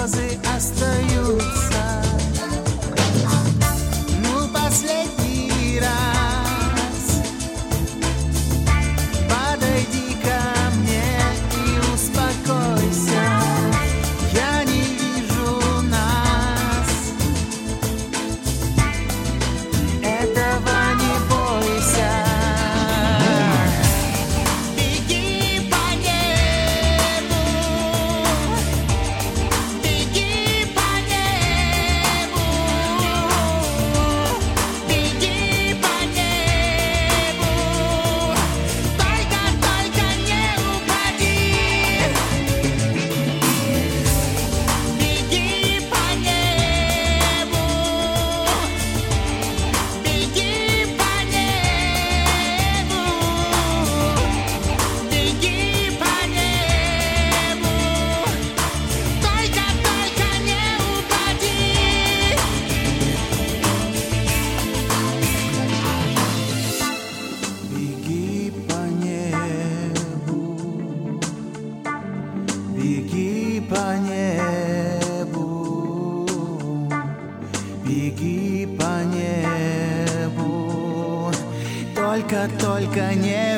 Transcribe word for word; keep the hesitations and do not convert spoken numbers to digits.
слезы остаются. Ну, последний раз подойди ко мне и успокойся. Я не вижу нас, этого не бойся. Беги по небу, беги по небу, беги по небу, только, только не упади. Беги по небу, беги по небу, беги по небу, только, только не упади. Беги по небу, беги по небу, беги по небу, только, только не